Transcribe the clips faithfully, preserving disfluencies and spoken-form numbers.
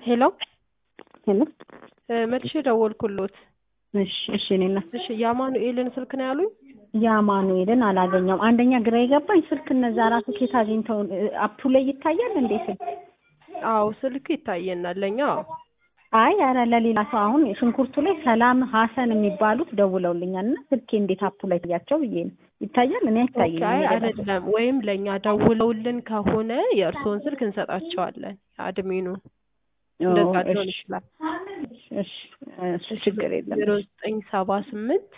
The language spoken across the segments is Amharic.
ሄሎ ሄሎ መልሼ ደወልኩሎት። እሺ እሺ ነኝ። እሺ ያማኑኤልን ስልክ ነው ያሉኝ? ያማኑኤልን አላገኘውም። አንደኛ ግራ የገባኝ ስልክ እነዛ ራሱ ኬት አግኝተው አፕቱ ላይ ይታያል እንዴ ስልክ? አዎ ስልክ ይታየናል ለኛ። አይ ኧረ ለሌላ ሰው አሁን ሽንኩርቱ ላይ ሰላም ሀሰን የሚባሉት ደውለውልኛልና ስልኬ እንዴት አፕቱ ላይ ታያቸው ብዬ ነው። ይታያል? እኔ አይታየኝም። አይ አይደለም፣ ወይም ለኛ ደውለውልን ከሆነ የእርስዎን ስልክ እንሰጣቸዋለን አድሚኑ። እንደዛ ሊሆን ይችላል። እሺ እሺ ችግር የለም። ዜሮ ዘጠኝ ሰባ ስምንት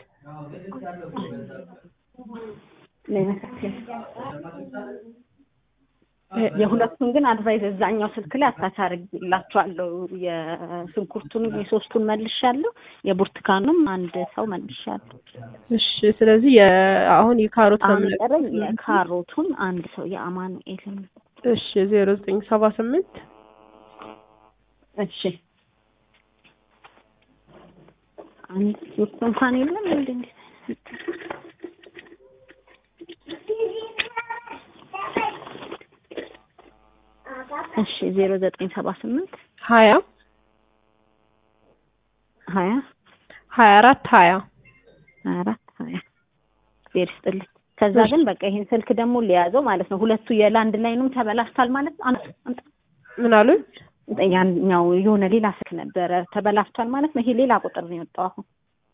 የሁለቱን ግን አድቫይስ እዛኛው ስልክ ላይ አታች አድርጌላችኋለሁ። የሽንኩርቱንም የሶስቱን መልሻለሁ፣ የብርቱካኑም አንድ ሰው መልሻለሁ። እሺ ስለዚህ አሁን የካሮት አሁን የካሮቱን አንድ ሰው የአማኑኤልን እሺ ዜሮ ዘጠኝ ሰባ ስምንት እሺ አንድ ሶስት እንኳን የለም እንዴ? እሺ ዜሮ ዘጠኝ ሰባ ስምንት ሀያ ሀያ ሀያ አራት ሀያ ሀያ አራት ሀያ ይርስጥልኝ። ከዛ ግን በቃ ይሄን ስልክ ደግሞ ሊያዘው ማለት ነው። ሁለቱ የላንድ ላይኑም ተበላሽቷል ማለት ነው። አንተ ምን አሉኝ? ያኛው የሆነ ሌላ ስልክ ነበረ ተበላሽቷል ማለት ነው። ይሄ ሌላ ቁጥር ነው የወጣው አሁን።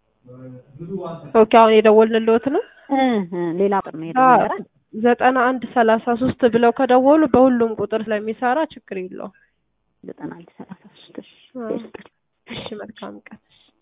ኦኬ አሁን የደወልንልዎት ነው? እህ ሌላ ቁጥር ነው የደወለው። ዘጠና አንድ ሰላሳ ሶስት ብለው ከደወሉ በሁሉም ቁጥር ስለሚሰራ ችግር የለውም። ዘጠና አንድ ሰላሳ ሶስት እሺ መልካም ቀን።